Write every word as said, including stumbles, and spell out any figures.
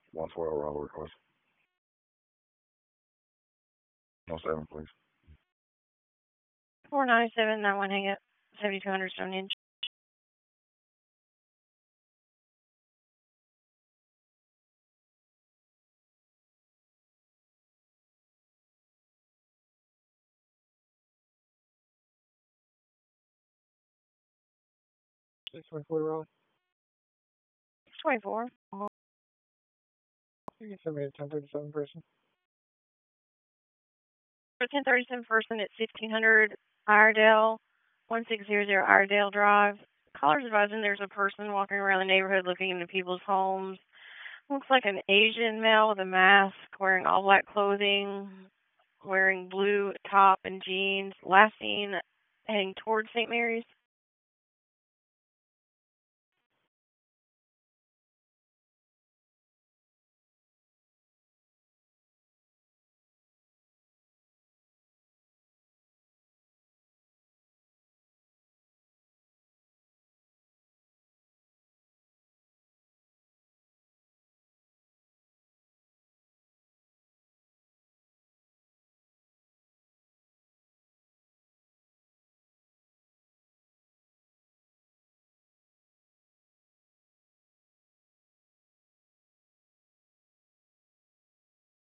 one twelve Robert request. No seven, please. four ninety-seven, nine one hang up, seventy-two hundred Stonehenge. six twenty-four Raleigh. six twenty-four. You can send me a ten thirty-seven person. For ten thirty-seven person at sixteen hundred Iredale, one six zero zero Iredale Drive. Callers advising there's a person walking around the neighborhood looking into people's homes. Looks like an Asian male with a mask, wearing all black clothing, wearing blue top and jeans. Last seen heading towards Saint Mary's.